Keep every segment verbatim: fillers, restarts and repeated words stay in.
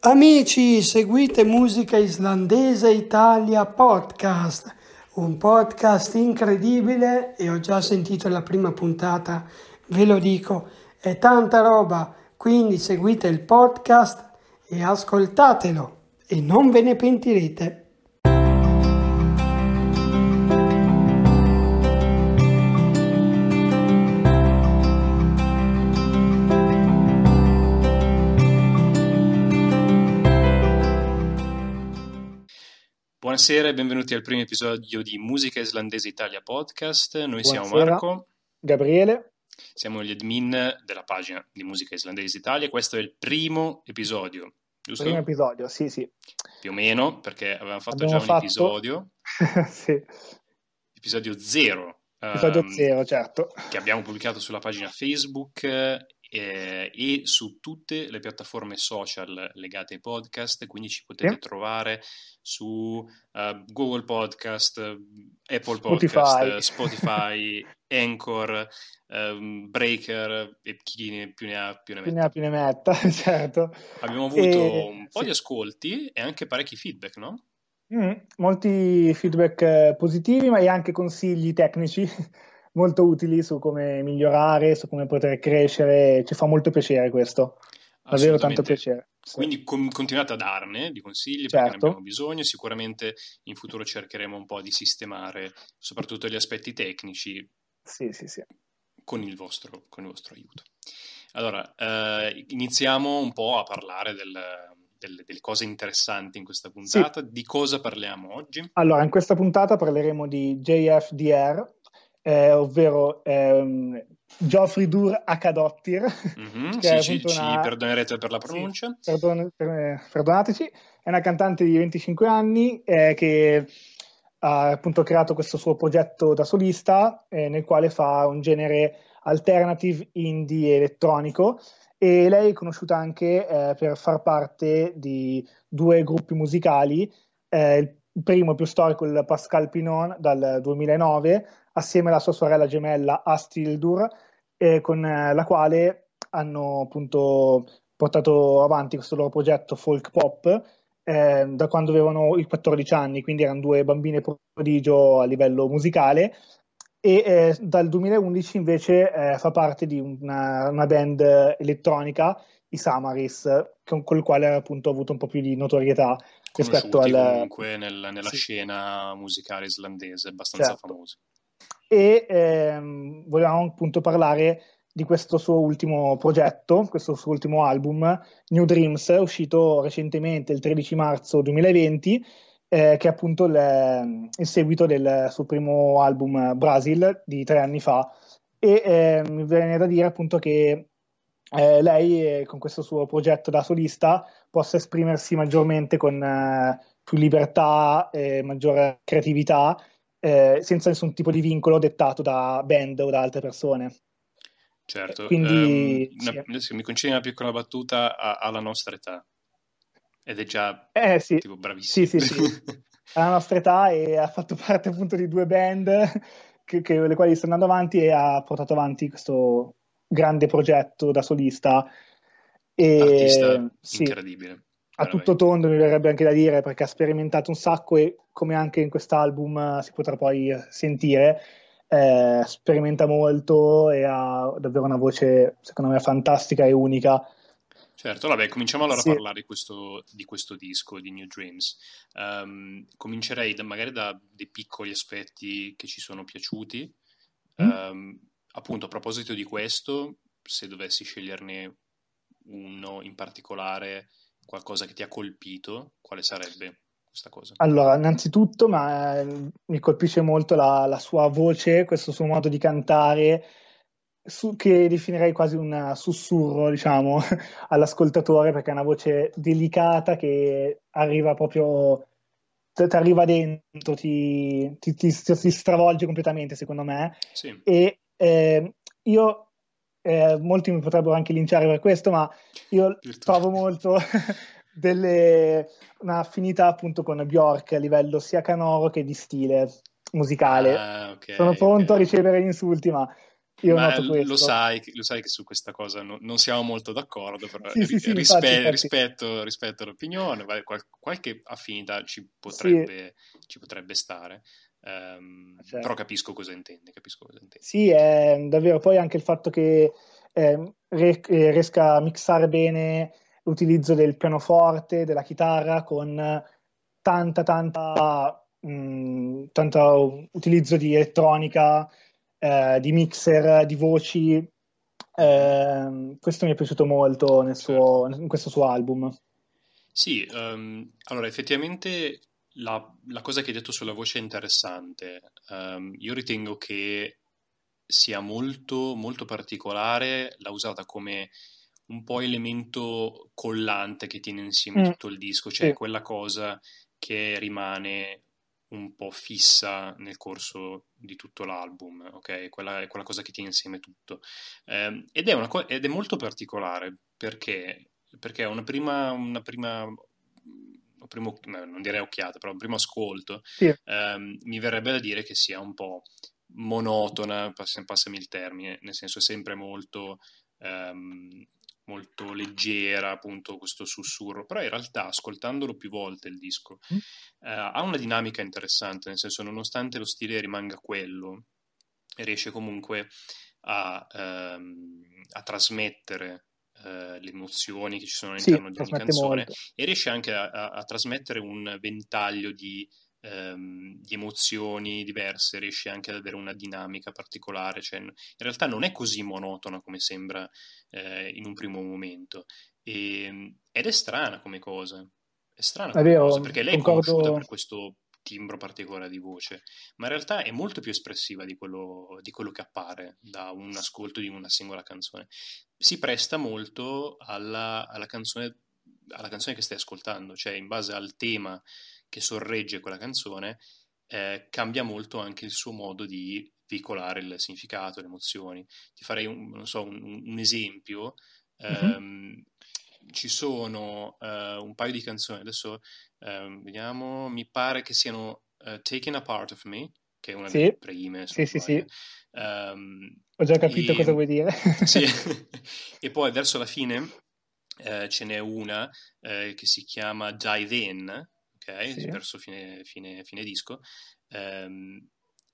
Amici, seguite Musica Islandese Italia Podcast, un podcast incredibile e ho già sentito la prima puntata, ve lo dico, è tanta roba, quindi seguite il podcast e ascoltatelo e non ve ne pentirete. Buonasera e benvenuti al primo episodio di Musica Islandese Italia Podcast. Noi Buonasera. siamo Marco, Gabriele, siamo gli admin della pagina di Musica Islandese Italia. Questo è il primo episodio, giusto? Primo episodio, sì, sì. Più o meno, perché avevamo fatto Abbiamo già un fatto... episodio. sì. Episodio zero. Episodio um, zero, certo. Che abbiamo pubblicato sulla pagina Facebook eh, e su tutte le piattaforme social legate ai podcast, quindi ci potete Sì. trovare su uh, Google Podcast, Apple Spotify. Podcast, Spotify, Anchor, um, Breaker e chi ne più ne ha più ne Più metta. ne ha più ne metta, certo. Abbiamo avuto E... un po' sì. di ascolti e anche parecchi feedback, no? Mm, molti feedback eh, positivi, ma anche consigli tecnici molto utili su come migliorare, su come poter crescere. Ci fa molto piacere questo, davvero tanto piacere. Sì. Quindi com- continuate a darne di consigli, certo. perché ne abbiamo bisogno. Sicuramente in futuro cercheremo un po' di sistemare soprattutto gli aspetti tecnici sì, sì, sì. Con, il vostro, con il vostro aiuto. Allora, eh, iniziamo un po' a parlare del... Delle, delle cose interessanti in questa puntata. Sì. Di cosa parliamo oggi? Allora, in questa puntata parleremo di J F D R, eh, ovvero ehm, Geoffrey Dur Akadottir. Mm-hmm, che sì, ci, una... ci perdonerete per la pronuncia. Sì, perdon- per, perdonateci. È una cantante di venticinque anni eh, che ha appunto creato questo suo progetto da solista eh, nel quale fa un genere alternative indie elettronico. E lei è conosciuta anche eh, per far parte di due gruppi musicali, eh, il primo più storico, il Pascal Pinon, dal duemilanove, assieme alla sua sorella gemella Astildur, eh, con eh, la quale hanno appunto portato avanti questo loro progetto folk pop eh, da quando avevano i quattordici anni, quindi erano due bambine prodigio a livello musicale. E eh, dal duemilaundici invece eh, fa parte di una, una band elettronica, i Samaris, con, con il quale ha appunto avuto un po' più di notorietà rispetto al... comunque nel, nella sì. scena musicale islandese, abbastanza certo. famosi. E ehm, volevamo appunto parlare di questo suo ultimo progetto, questo suo ultimo album, New Dreams, uscito recentemente il tredici marzo duemilaventi, Eh, che è appunto il, il seguito del suo primo album Brasil di tre anni fa. E eh, mi viene da dire appunto che eh, lei eh, con questo suo progetto da solista possa esprimersi maggiormente con eh, più libertà e maggiore creatività eh, senza nessun tipo di vincolo dettato da band o da altre persone. Certo, quindi um, una, sì. Se mi concedi una piccola battuta, alla nostra età. Ed è già eh, sì. tipo bravissimo. Sì, sì, sì. Alla nostra età e ha fatto parte appunto di due band che, che, le quali stanno andando avanti e ha portato avanti questo grande progetto da solista. E, artista sì, incredibile. A tutto tondo mi verrebbe anche da dire, perché ha sperimentato un sacco e come anche in quest'album si potrà poi sentire, eh, sperimenta molto e ha davvero una voce secondo me fantastica e unica. Certo, vabbè, cominciamo allora sì. a parlare di questo, di questo disco, di New Dreams. Um, comincerei da, magari da dei piccoli aspetti che ci sono piaciuti. Mm. Um, appunto, a proposito di questo, se dovessi sceglierne uno in particolare, qualcosa che ti ha colpito, quale sarebbe questa cosa? Allora, innanzitutto, ma eh, mi colpisce molto la, la sua voce, questo suo modo di cantare, Su, che definirei quasi un sussurro, diciamo, all'ascoltatore, perché è una voce delicata che arriva proprio, ti arriva dentro, ti, ti, ti, ti stravolge completamente, secondo me. Sì. E eh, io, eh, molti mi potrebbero anche linciare per questo, ma io trovo molto delle, un'affinità appunto con Björk a livello sia canoro che di stile musicale. Ah, okay, Sono pronto okay. a ricevere insulti, ma io Ma noto lo questo. sai, lo sai che su questa cosa non, non siamo molto d'accordo, però Sì, sì, ri- sì, infatti, rispe- infatti. rispetto, rispetto l'opinione, vai- qual- qualche affinità ci Sì, potrebbe, ci potrebbe stare. Ehm, però certo. capisco cosa intendi, capisco cosa intendi. Sì, è davvero poi anche il fatto che eh, re- eh, riesca a mixare bene l'utilizzo del pianoforte, della chitarra con tanta, tanta, mh, tanta utilizzo di elettronica, eh, di mixer, di voci. Mhm, Eh, questo mi è piaciuto molto nel certo. suo, in questo suo album. Sì, ehm, allora effettivamente la, la cosa che hai detto sulla voce è interessante. Ehm, io ritengo che sia molto, molto particolare, l'ha usata come un po' elemento collante che tiene insieme Mm, tutto il disco, cioè sì, quella cosa che rimane un po' fissa nel corso di tutto l'album, ok? Quella, quella cosa che tiene insieme tutto. Ehm, ed è una co- ed è molto particolare perché, perché una prima, una prima, un primo, non direi occhiata, però un primo ascolto, sì. ehm, mi verrebbe da dire che sia un po' monotona, pass- passami il termine, nel senso è sempre molto, ehm, molto leggera, appunto questo sussurro, però in realtà ascoltandolo più volte il disco Mm, eh, ha una dinamica interessante, nel senso nonostante lo stile rimanga quello, riesce comunque a, ehm, a trasmettere eh, le emozioni che ci sono sì, all'interno di ogni trasmette canzone molto. e riesce anche a, a- a trasmettere un ventaglio di, ehm, di emozioni diverse, riesce anche ad avere una dinamica particolare, cioè in realtà non è così monotona come sembra eh, in un primo momento. E- ed è strana come cosa, è strana È come cosa, vero, perché lei è conosciuta concordo. per questo timbro particolare di voce, ma in realtà è molto più espressiva di quello, di quello che appare da un ascolto di una singola canzone. Si presta molto alla, alla canzone, alla canzone che stai ascoltando, cioè in base al tema che sorregge quella canzone, eh, cambia molto anche il suo modo di veicolare il significato, le emozioni. Ti farei un, non so, un, un esempio. Mhm. Ehm, ci sono eh, un paio di canzoni, adesso ehm, vediamo, mi pare che siano eh, Taken a Part of Me, che è una delle Sì, prime, se non sì, sì, sbaglio. sì, Ehm, ho già capito cosa e, vuoi dire. sì. E poi verso la fine eh, ce n'è una eh, che si chiama Dive In, ok? Sì, Verso fine, fine, fine disco. Ehm,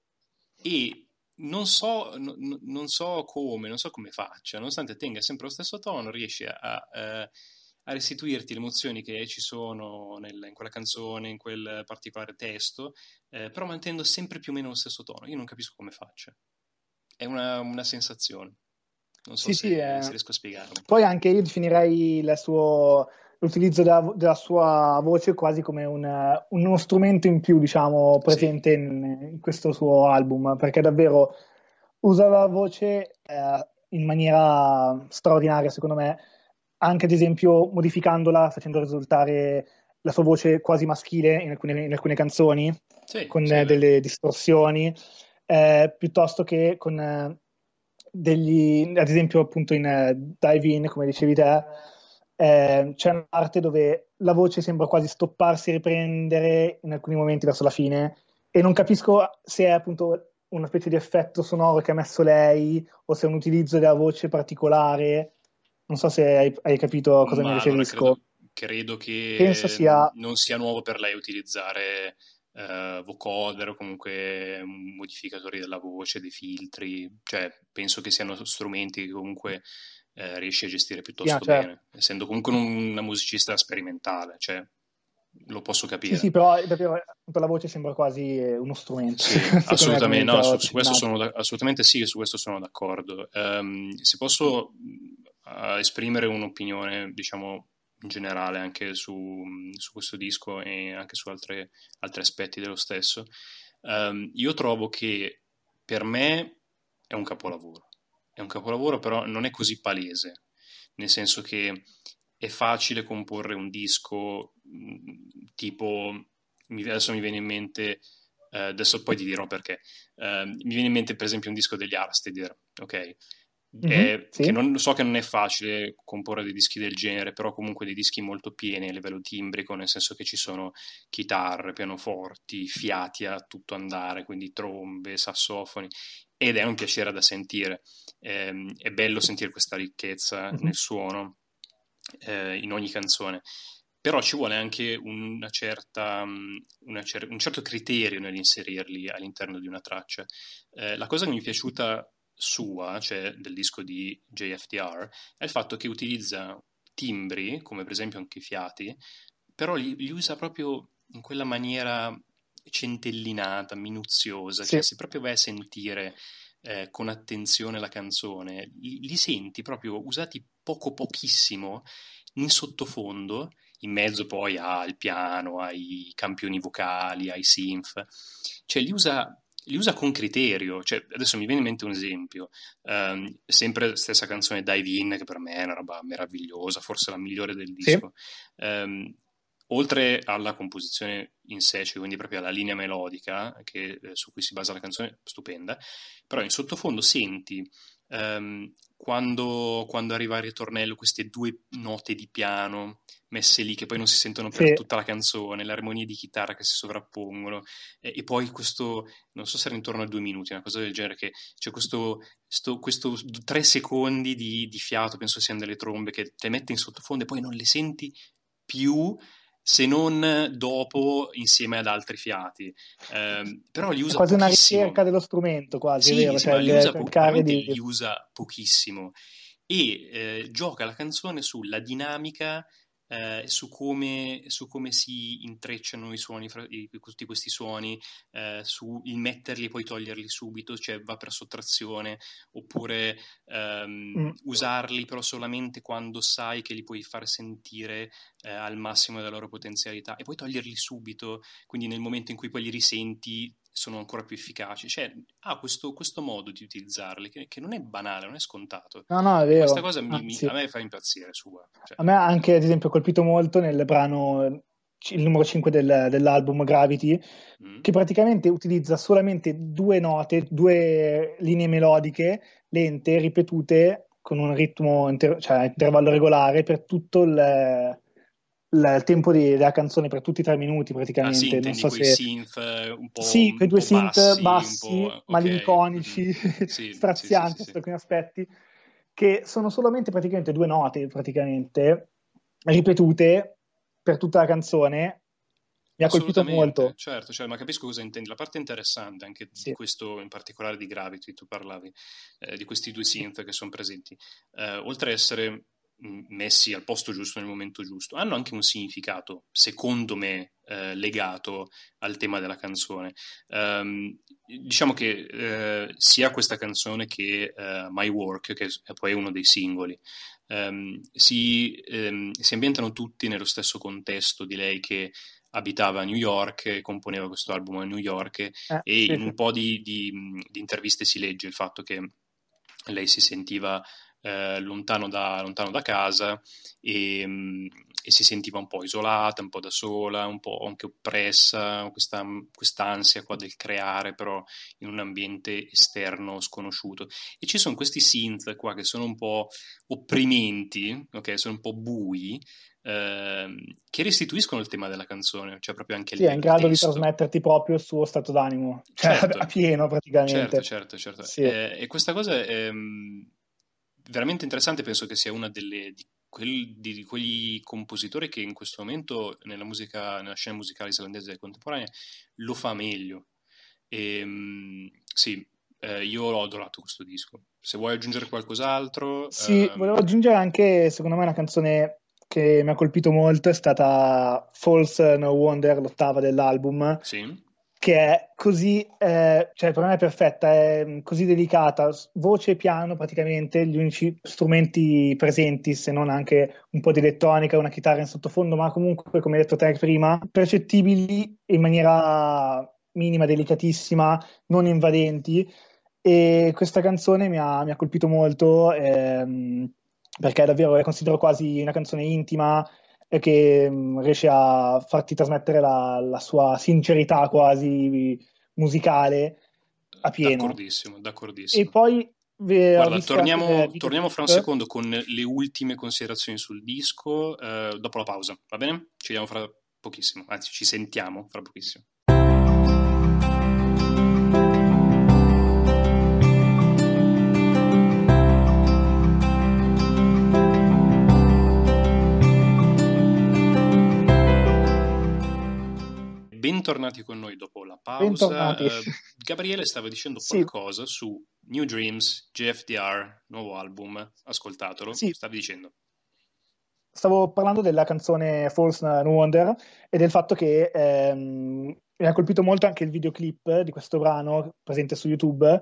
e non so, no- no- non so come, non so come faccia, nonostante tenga sempre lo stesso tono, riesce a, a, eh, a restituirti le emozioni che ci sono nel- in quella canzone, in quel particolare testo, eh, però mantenendo sempre più o meno lo stesso tono. Io non capisco come faccia. È una, una sensazione. Non so sì, sì. se, eh. se riesco a spiegarmi. Poi anche io definirei il suo- l'utilizzo della, della sua voce quasi come un- uno strumento in più, diciamo, Sì, presente in, in questo suo album, perché davvero usa la voce eh, in maniera straordinaria, secondo me, anche ad esempio modificandola, facendo risultare la sua voce quasi maschile in alcune, in alcune canzoni, sì, con sì, è eh, vero. delle distorsioni, eh, piuttosto che con eh, degli, ad esempio appunto in eh, Dive In, come dicevi te, eh, c'è una parte dove la voce sembra quasi stopparsi e riprendere in alcuni momenti verso la fine e non capisco se è appunto una specie di effetto sonoro che ha messo lei o se è un utilizzo della voce particolare. Non so se hai, hai capito a cosa mi Ma allora riferisco. credo, credo Penso che sia... non sia nuovo per lei utilizzare eh, vocoder o comunque modificatori della voce, dei filtri, cioè penso che siano strumenti che comunque eh, riesce a gestire Sì, ah, piuttosto certo. bene, essendo comunque un- una musicista sperimentale, cioè lo posso Sì, capire. sì, però davvero appunto, la voce sembra quasi eh, uno strumento, Sì, secondo me, come assolutamente, no, diceva su, la su questo Cincinnati. sono da- assolutamente sì, su questo sono d'accordo. Ehm, se posso mh, esprimere un'opinione, diciamo, in generale anche su, su questo disco e anche su altre- altri aspetti dello stesso, ehm, io trovo che per me è un capolavoro. È un capolavoro, però non è così palese, nel senso che è facile comporre un disco mh, tipo, mi- adesso mi viene in mente eh, adesso poi ti dirò perché. Eh, mi viene in mente per esempio un disco degli Arstid, ok? Mhm, Eh, che sì. non, so che non è facile comporre dei dischi del genere, però comunque dei dischi molto pieni a livello timbrico, nel senso che ci sono chitarre, pianoforti, fiati a tutto andare, quindi trombe, sassofoni. ed è un piacere da sentire. Eh, è bello sentire questa ricchezza mm-hmm. nel suono, eh, in ogni canzone. Però ci vuole anche una certa, una cer- un certo criterio nell'inserirli all'interno di una traccia. Eh, la cosa che mi è piaciuta sua, cioè del disco di J F D R, è il fatto che utilizza timbri, come per esempio anche i fiati, però li, li usa proprio in quella maniera centellinata, minuziosa, sì. Cioè se proprio vai a sentire eh, con attenzione la canzone, li, li senti proprio usati poco pochissimo in sottofondo, in mezzo poi al piano, ai campioni vocali, ai synth, cioè li usa, li usa con criterio. Cioè, adesso mi viene in mente un esempio, um, sempre stessa canzone Dive In, che per me è una roba meravigliosa, forse la migliore del disco. Sì. Um, oltre alla composizione in sé, cioè quindi proprio alla linea melodica che, eh, su cui si basa la canzone, stupenda, però in sottofondo senti um, quando, quando arriva il ritornello queste due note di piano messe lì che poi non si sentono per sì. tutta la canzone, le armonie di chitarra che si sovrappongono, e, e poi questo, non so se era intorno a due minuti, una cosa del genere, che c'è questo, sto, questo tre secondi di, di fiato, penso siano delle trombe, che te mette in sottofondo e poi non le senti più se non dopo insieme ad altri fiati, eh, però li usa è quasi pochissimo. Una ricerca dello strumento quasi, sì, vero? Sì, cioè, ma li usa, po- di... li usa pochissimo e eh, gioca la canzone sulla dinamica, eh, su, come, su come si intrecciano i suoni, fra, i, tutti questi suoni, eh, su il metterli e poi toglierli subito, cioè va per sottrazione, oppure ehm, mm. usarli però solamente quando sai che li puoi far sentire eh, al massimo della loro potenzialità e poi toglierli subito, quindi nel momento in cui poi li risenti sono ancora più efficaci. Cioè ha ah, questo, questo modo di utilizzarli che, che non è banale, non è scontato. No, no, è vero. Questa cosa mi, ah, mi, sì. a me fa impazzire sua. Cioè. A me ha anche, ad esempio, colpito molto nel brano, il numero cinque del, dell'album Gravity, mm. che praticamente utilizza solamente due note, due linee melodiche lente, ripetute con un ritmo, inter- cioè intervallo regolare per tutto il... il tempo di, della canzone, per tutti i tre minuti praticamente. Ah sì, non intendi so quei se... synth un po', sì, quei due synth bassi, bassi, un po'... malinconici, okay. sì, strazianti sì, sì, sì, sotto alcuni aspetti, che sono solamente praticamente due note praticamente ripetute per tutta la canzone. Mi ha colpito molto. Certo, cioè, ma capisco cosa intendi. La parte interessante anche sì. di questo, in particolare di Gravity, tu parlavi eh, di questi due synth che sono presenti, eh, oltre a essere messi al posto giusto nel momento giusto, hanno anche un significato, secondo me, eh, legato al tema della canzone. Um, diciamo che eh, sia questa canzone che uh, My Work, che è poi uno dei singoli, um, si, um, si ambientano tutti nello stesso contesto di lei che abitava a New York e componeva questo album a New York, eh, e sì, in un sì. po' di, di, di interviste si legge il fatto che lei si sentiva Eh, lontano, da, lontano da casa e, mh, e si sentiva un po' isolata, un po' da sola, un po' anche oppressa, questa quest'ansia qua del creare però in un ambiente esterno sconosciuto. E ci sono questi synth qua che sono un po' opprimenti, ok, sono un po' bui, eh, che restituiscono il tema della canzone, cioè proprio anche sì, il, è in grado il testo. di trasmetterti proprio il suo stato d'animo, cioè certo, a pieno praticamente. Certo, certo, certo. Sì. Eh, e questa cosa è veramente interessante, penso che sia una delle di, quel, di quegli compositori che in questo momento nella musica, nella scena musicale islandese contemporanea lo fa meglio. E, sì, eh, io ho adorato questo disco. Se vuoi aggiungere qualcos'altro... Sì, ehm... volevo aggiungere anche, secondo me, una canzone che mi ha colpito molto, è stata False No Wonder, l'ottava dell'album. Sì. Che è così, eh, cioè per me è perfetta, è così delicata, voce e piano praticamente, gli unici strumenti presenti, se non anche un po' di elettronica, una chitarra in sottofondo, ma comunque, come hai detto te prima, percettibili in maniera minima, delicatissima, non invadenti, e questa canzone mi ha, mi ha colpito molto, ehm, perché davvero la considero quasi una canzone intima, e che mh, riesce a farti trasmettere la, la sua sincerità quasi musicale a pieno. D'accordissimo, d'accordissimo. E poi eh, guarda, torniamo, torniamo fra un secondo con le ultime considerazioni sul disco, eh, dopo la pausa, va bene? Ci vediamo fra pochissimo, anzi ci sentiamo fra pochissimo. bentornati con noi dopo la pausa. Bentornati. Uh, Gabriele stava dicendo Sì. qualcosa su New Dreams, J F D R, nuovo album, ascoltatelo. Sì. Stavi dicendo? Stavo parlando della canzone False No Wonder e del fatto che ehm, mi ha colpito molto anche il videoclip di questo brano presente su YouTube,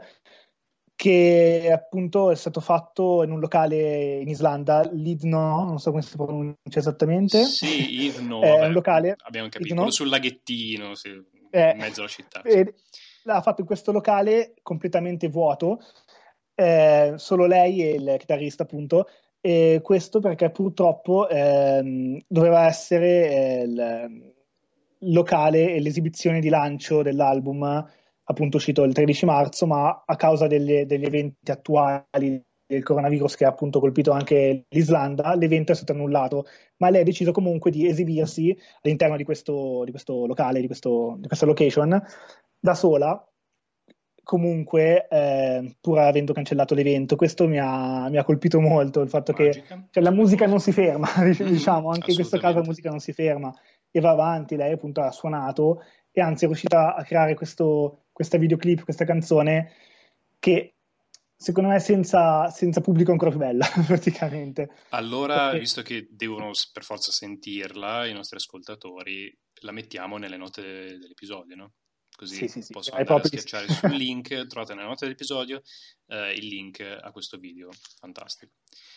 che appunto è stato fatto in un locale in Islanda, Lidno, non so come si pronuncia esattamente. Sì, Idno, è vabbè, un locale, abbiamo capito, Idno, quello sul laghettino, sì, eh, in mezzo alla città. Sì. e l'ha fatto in questo locale completamente vuoto, eh, solo lei e il chitarrista appunto, e questo perché purtroppo ehm, doveva essere eh, il locale e l'esibizione di lancio dell'album appunto uscito il tredici marzo, ma a causa delle, degli eventi attuali del coronavirus che ha appunto colpito anche l'Islanda, l'evento è stato annullato, ma lei ha deciso comunque di esibirsi all'interno di questo, di questo locale, di, questo, di questa location, da sola, comunque eh, pur avendo cancellato l'evento. Questo mi ha, mi ha colpito molto, il fatto Magica, che cioè, la musica cosa. non si ferma, diciamo, anche in questo caso la Assolutamente. musica non si ferma e va avanti. Lei appunto ha suonato e anzi è riuscita a creare questo, questa videoclip, questa canzone che secondo me senza, senza pubblico è ancora più bella praticamente. Allora, Perché- visto che devono s- per forza sentirla i nostri ascoltatori, la mettiamo nelle note dell'episodio, no? Così Sì, sì, sì, possono direi andare a proprio di sì. schiacciare sul link, trovate nelle note dell'episodio eh, il link a questo video, fantastico.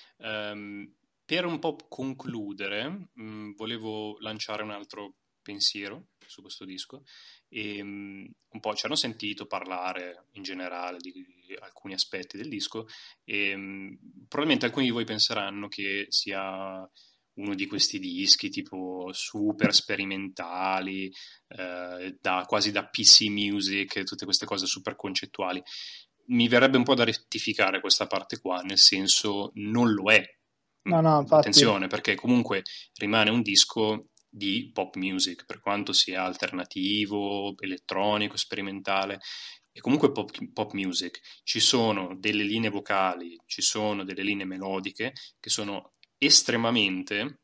Ehm, per un po' concludere, mh, volevo lanciare un altro pensiero su questo disco e mh, un po' ci hanno sentito parlare in generale di, di alcuni aspetti del disco e mh, probabilmente alcuni di voi penseranno che sia uno di questi dischi tipo super sperimentali, eh, da, quasi da P C Music, tutte queste cose super concettuali. Mi verrebbe un po' da rettificare questa parte qua, nel senso non lo è. No, no, infatti. Attenzione, perché comunque rimane un disco di pop music, per quanto sia alternativo, elettronico, sperimentale, è comunque pop, pop music. Ci sono delle linee vocali, ci sono delle linee melodiche che sono estremamente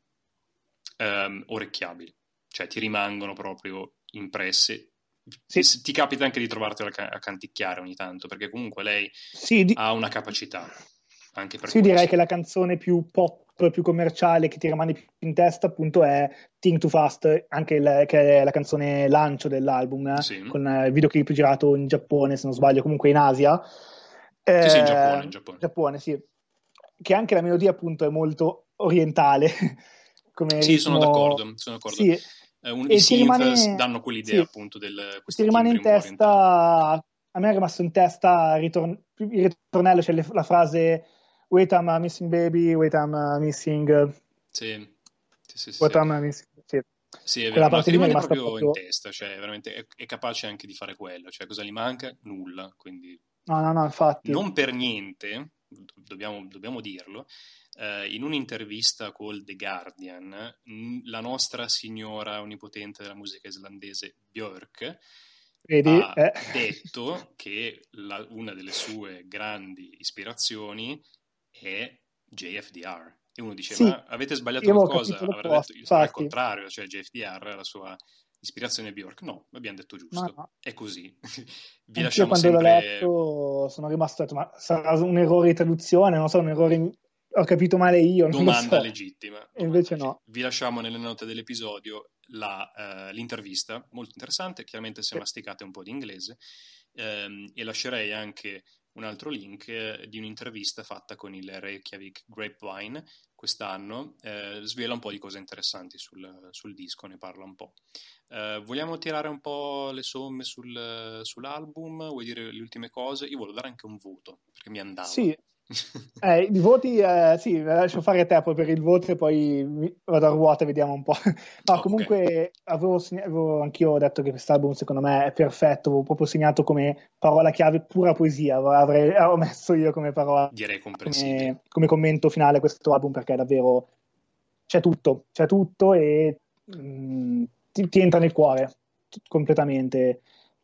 ehm, orecchiabili, cioè ti rimangono proprio impresse. Sì. Ti, ti capita anche di trovartela a, a canticchiare ogni tanto, perché comunque lei Sì, di... ha una capacità anche per sì, questo. direi che la canzone più pop, più commerciale che ti rimane più in testa appunto è Think Too Fast, anche il, che è la canzone lancio dell'album, eh, Sì. con il videoclip girato in Giappone, se non sbaglio, comunque in Asia. Eh, Sì, sì, in Giappone, in Giappone. Giappone, sì. Che anche la melodia appunto è molto orientale, come Sì, ritmo. sono d'accordo, sono d'accordo. Sì, Eh, un, I e ti synth rimane, danno quell'idea sì, appunto di ti questi rimane timbri in un po' orientali. testa, a me è rimasto in testa il, ritorn- il ritornello, cioè le- la frase Wait, I'm uh, missing baby, wait, I'm uh, missing, uh, Sì, sì, sì, sì, what sì. I'm uh, missing. Sì. Sì, è vero, Quella ma parte ti lì mi è rimane rimasta proprio in proprio... testa, cioè veramente è, è capace anche di fare quello, cioè cosa gli manca? Nulla, quindi No, no, no, infatti. non per niente, dobbiamo, dobbiamo dirlo, eh, in un'intervista col The Guardian, mh, la nostra signora onnipotente della musica islandese Björk Vedi? ha Eh. detto che la- una delle sue grandi ispirazioni è J F D R. E uno dice, Sì, ma avete sbagliato io avevo qualcosa? capito Avrà l'opposto, detto, sarà il infatti. contrario, cioè J F D R, la sua ispirazione è Björk. No, abbiamo detto Ma giusto, no. è così. Vi Anch'io lasciamo quando l'ho sempre... letto sono rimasto, ho detto, ma sarà un errore di traduzione, non so, un errore, in- ho capito male io, non lo Domanda so. legittima. E Domanda invece legittima. no. Vi lasciamo nelle note dell'episodio la, eh, l'intervista, molto interessante, chiaramente se Sì. masticate un po' di inglese, ehm, e lascerei anche un altro link eh, di un'intervista fatta con il Reykjavik Grapevine quest'anno, eh, svela un po' di cose interessanti sul, sul disco, ne parla un po'. Eh, vogliamo tirare un po' le somme sul, sull'album? Vuoi dire le ultime cose? Io volevo dare anche un voto, perché mi andava. Sì, eh, i voti, eh, sì, lascio fare a te poi per il voto e poi mi- vado a ruota e vediamo un po'. No, Oh, comunque ok. avevo, segna- avevo anch'io detto che quest'album secondo me è perfetto, avevo proprio segnato come parola chiave pura poesia, avrei, avevo messo io come parola, Direi comprensibile. come, come commento finale a questo album perché davvero c'è tutto, c'è tutto e mh, ti, ti entra nel cuore t- completamente.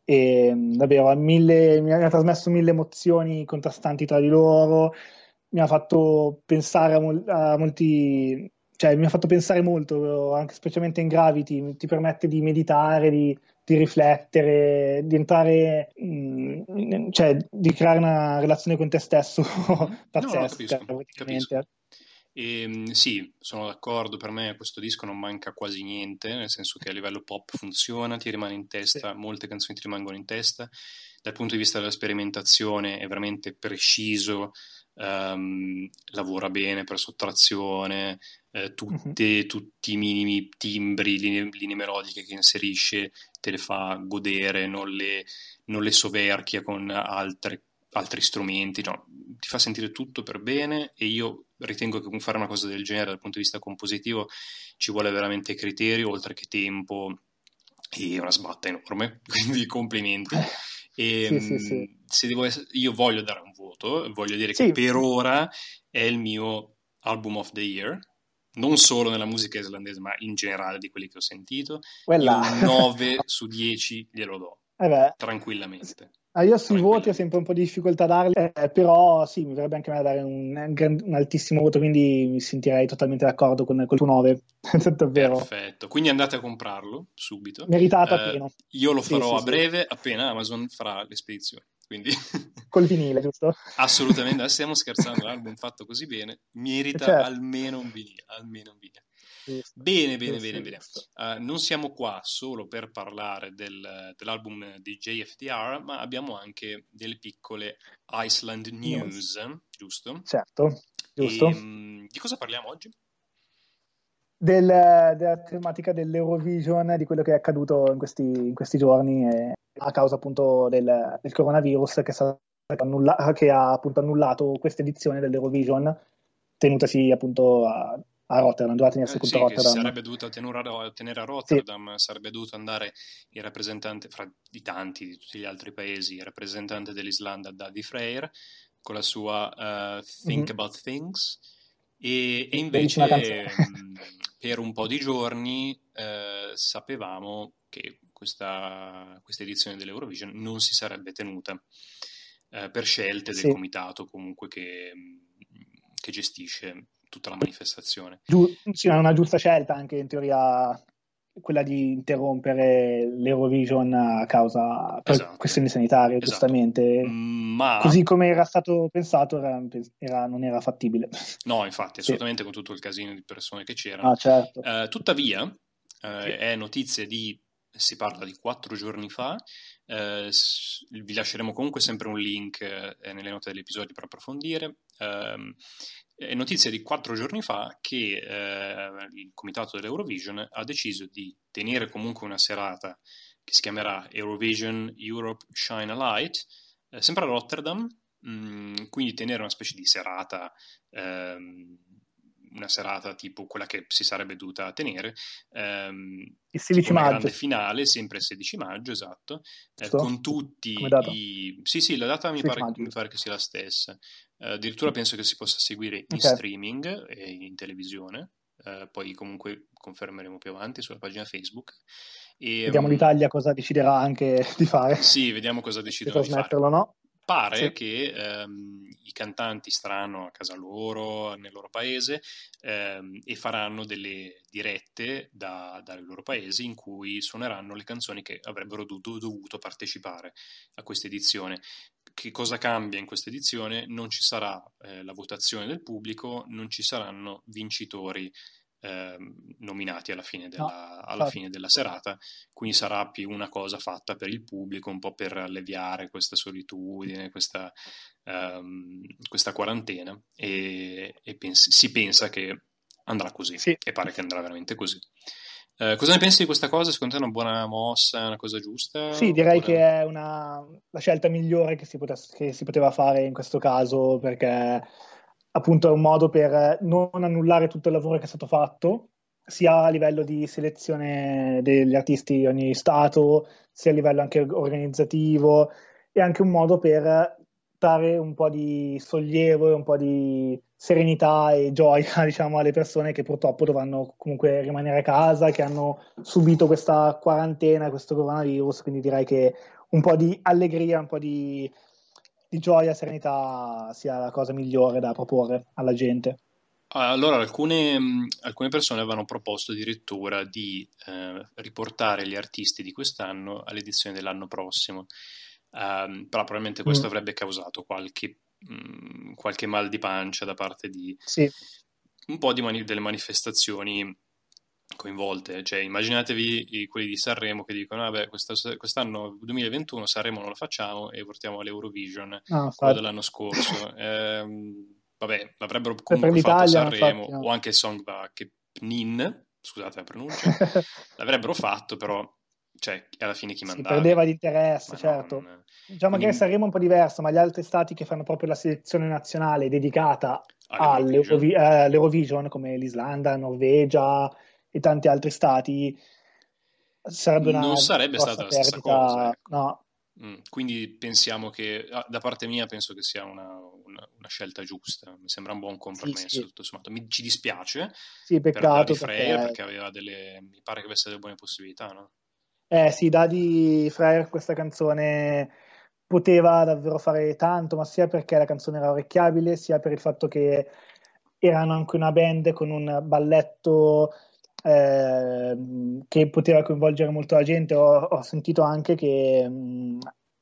E mh, davvero ha mille, mi ha, mi ha trasmesso mille emozioni contrastanti tra di loro, mi ha fatto pensare a, mol- a molti cioè, mi ha fatto pensare molto, anche specialmente in Gravity, ti permette di meditare, di, di riflettere, di entrare, mh, cioè di creare una relazione con te stesso Mm-hmm. No, no, pazzesca, capisco, capisco. praticamente. E, sì, sono d'accordo, per me questo disco non manca quasi niente, nel senso che a livello pop funziona, ti rimane in testa, Sì. molte canzoni ti rimangono in testa, dal punto di vista della sperimentazione è veramente preciso, um, lavora bene per sottrazione, eh, tutte, Mm-hmm. tutti i minimi timbri, linee, linee melodiche che inserisce, te le fa godere, non le, non le soverchia con altre altri strumenti, no, ti fa sentire tutto per bene e io ritengo che fare una cosa del genere dal punto di vista compositivo ci vuole veramente criterio oltre che tempo e una sbatta enorme, quindi complimenti. E, Sì, sì, sì. se devo essere, io voglio dare un voto, voglio dire Sì. che per ora è il mio album of the year, non solo nella musica islandese ma in generale di quelli che ho sentito. Quella. Io un nove su dieci glielo do, eh beh, tranquillamente. Ah, io sui voti ho tranquillamente. sempre un po' di difficoltà a darli, eh, però sì, mi verrebbe anche a me dare un, un gran- un altissimo voto, quindi mi sentirei totalmente d'accordo con col tuo nove, davvero. Perfetto, quindi andate a comprarlo subito. Meritato Eh, appieno. io lo Sì, farò sì, a sì. breve appena Amazon farà le spedizioni. Quindi Col vinile, giusto? assolutamente, stiamo scherzando, l'album fatto così bene merita Certo. almeno un vinile, almeno un vinile. Giusto, Bene, bene, giusto, bene, bene. giusto. Uh, non siamo qua solo per parlare del, dell'album di J F D R, ma abbiamo anche delle piccole Iceland News, giusto? Certo, giusto. E, um, di cosa parliamo oggi? Del, della tematica dell'Eurovision, di quello che è accaduto in questi, in questi giorni eh, a causa appunto del, del coronavirus che, è stato annulla- che ha appunto annullato questa edizione dell'Eurovision tenutasi appunto a, a Rotterdam, doveva tenersi Eh, appunto a sì, che si Rotterdam. sarebbe dovuto tenere a, tenere a Sì. Rotterdam, sarebbe dovuto andare il rappresentante, fra i tanti di tutti gli altri paesi, il rappresentante dell'Islanda, Daddy Freyr, con la sua uh, Think Mm-hmm. About Things, e, e Bellissima invece canzone. mh, per un po' di giorni eh, sapevamo che questa, questa edizione dell'Eurovision non si sarebbe tenuta eh, per scelte del Sì. comitato comunque che, che gestisce tutta la manifestazione. Giu- sì, è una giusta scelta anche in teoria quella di interrompere l'Eurovision a causa per Esatto, questioni sanitarie, esatto. giustamente. Ma Così come era stato pensato, era, era- non era fattibile. no, infatti, Sì. assolutamente con tutto il casino di persone che c'erano. Ah, certo. Eh, tuttavia, eh, Sì. è notizia di, si parla di quattro giorni fa, eh, s- vi lasceremo comunque sempre un link eh, nelle note dell'episodio per approfondire. Eh, è notizia di quattro giorni fa che eh, il comitato dell'Eurovision ha deciso di tenere comunque una serata che si chiamerà Eurovision Europe Shine a Light, eh, sempre a Rotterdam, mh, quindi tenere una specie di serata, ehm, una serata tipo quella che si sarebbe dovuta tenere, ehm, Il tipo sedici una maggio. grande finale, sempre il sedici maggio, esatto, eh, Giusto? con tutti Come data? i... Sì, sì, la data mi sedici pare, maggio. mi pare che sia la stessa. Eh, addirittura penso che si possa seguire in Ok. streaming e in televisione, eh, poi comunque confermeremo più avanti sulla pagina Facebook. E, Vediamo um, l'Italia cosa deciderà anche di fare. sì, vediamo cosa Di decidono di fare. trasmetterlo o no. Pare Sì. che ehm, i cantanti staranno a casa loro, nel loro paese, ehm, e faranno delle dirette da, dai loro paesi in cui suoneranno le canzoni che avrebbero do- dovuto partecipare a questa edizione. Che cosa cambia in questa edizione? Non ci sarà eh, la votazione del pubblico, non ci saranno vincitori ehm, nominati alla fine, No, della, alla infatti. fine della serata, quindi sarà più una cosa fatta per il pubblico, un po' per alleviare questa solitudine, questa, um, questa quarantena, e, e pens- si pensa che andrà così, Sì. e pare che andrà veramente così. Uh, cosa ne pensi di questa cosa? Secondo te è una buona mossa, una cosa giusta? Sì, direi Oppure... che è una, la scelta migliore che si, potes- che si poteva fare in questo caso, perché appunto è un modo per non annullare tutto il lavoro che è stato fatto, sia a livello di selezione degli artisti di ogni stato, sia a livello anche organizzativo, e anche un modo per dare un po' di sollievo e un po' di serenità e gioia, diciamo, alle persone che purtroppo dovranno comunque rimanere a casa, che hanno subito questa quarantena, questo coronavirus, quindi direi che un po' di allegria, un po' di, di gioia, serenità sia la cosa migliore da proporre alla gente. Allora, alcune, mh, alcune persone avevano proposto addirittura di eh, riportare gli artisti di quest'anno all'edizione dell'anno prossimo. Ehm, però probabilmente questo Mm, avrebbe causato qualche, mh, qualche mal di pancia da parte di sì, un po' di mani- delle manifestazioni coinvolte. Cioè, immaginatevi i- quelli di Sanremo che dicono: vabbè, questa- quest'anno duemilaventuno Sanremo non lo facciamo e portiamo all'Eurovision no, quello infatti. dell'anno scorso. Ehm, vabbè, l'avrebbero Per comunque fatto a l'Italia, Sanremo infatti, o no. anche Songva che Nin, scusate la pronuncia, l'avrebbero fatto, però, cioè, alla fine chi Si mandavi? perdeva di interesse, Ma no, certo. non... Diciamo che Quindi Sanremo è un po' diverso, ma gli altri stati che fanno proprio la selezione nazionale dedicata all'Eurovision all'Eurovi- eh, all'Eurovision, come l'Islanda, Norvegia e tanti altri stati, sarebbe non una sarebbe grossa stata la stessa cosa, perdita. ecco. No, Mm, Quindi pensiamo che, ah, da parte mia, penso che sia una, una- una scelta giusta. Mi sembra un buon sì, compromesso, sì, tutto sommato. Mi, ci dispiace sì, per Daddy peccato Freya perché perché aveva delle, mi pare che avesse delle buone possibilità, no? Eh sì, Daddy Frere questa canzone poteva davvero fare tanto, ma sia perché la canzone era orecchiabile, sia per il fatto che erano anche una band con un balletto ehm, che poteva coinvolgere molto la gente. Ho, ho sentito anche che mh,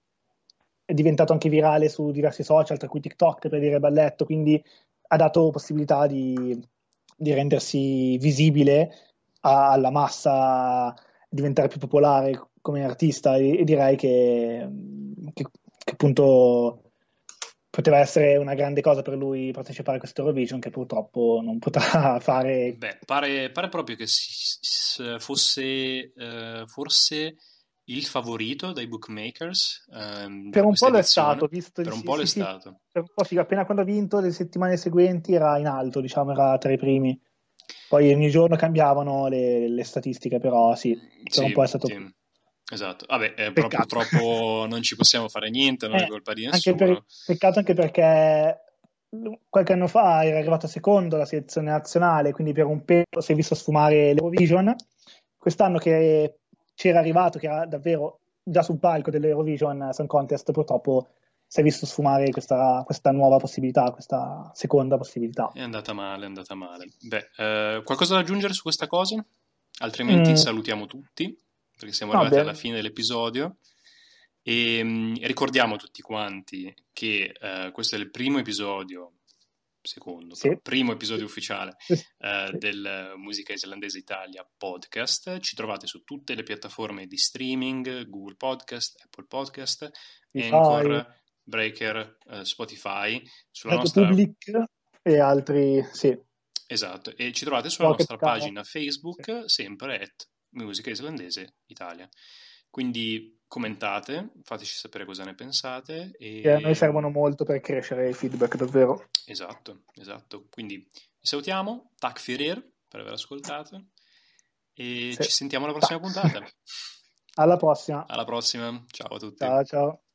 è diventato anche virale su diversi social, tra cui TikTok, per dire balletto, quindi ha dato possibilità di, di rendersi visibile a- alla massa, diventare più popolare come artista e, e direi che, che, che appunto poteva essere una grande cosa per lui partecipare a questo Eurovision che purtroppo non potrà fare. Beh, pare, pare proprio che si- s- fosse eh, forse il favorito dai bookmakers ehm, Per per un questa po' lo è stato, edizione. visto di Per un sì, po' lo sì, è sì, stato. per un po' sì, appena quando ha vinto le settimane seguenti era in alto, diciamo, era tra i primi. Poi ogni giorno cambiavano le, le statistiche, però sì, per un po' è Sì, stato più. sì, esatto. Vabbè, eh, però Peccato. purtroppo non ci possiamo fare niente, non è Eh, colpa di anche per- nessuno. peccato anche perché qualche anno fa era arrivato secondo alla selezione nazionale, quindi per un pelo si è visto sfumare l'Eurovision. Quest'anno che c'era arrivato, che era davvero già sul palco dell'Eurovision Song Contest, purtroppo si è visto sfumare questa, questa nuova possibilità, questa seconda possibilità. È andata male, è andata male. Beh, eh, qualcosa da aggiungere su questa cosa? Altrimenti Mm, salutiamo tutti, perché siamo va arrivati alla bene, fine dell'episodio. E mm, ricordiamo tutti quanti che eh, questo è il primo episodio, secondo, sì. però primo episodio ufficiale Sì, sì, eh, sì. del Musica Islandese Italia podcast. Ci trovate su tutte le piattaforme di streaming, Google Podcast, Apple Podcast, Mi fai Anchor, Breaker, eh, Spotify, sulla Radio nostra... Public e altri, sì, Esatto, e ci trovate sulla Pocket nostra Cast. pagina Sì. Facebook, sempre at Musica Islandese Italia. Quindi commentate, fateci sapere cosa ne pensate Che a noi e... servono molto per crescere i feedback, davvero. Esatto, esatto. Quindi vi salutiamo, tack för er per aver ascoltato e Sì. ci sentiamo alla prossima Tac. puntata. Alla prossima. Alla prossima, ciao a tutti. Ciao, ciao.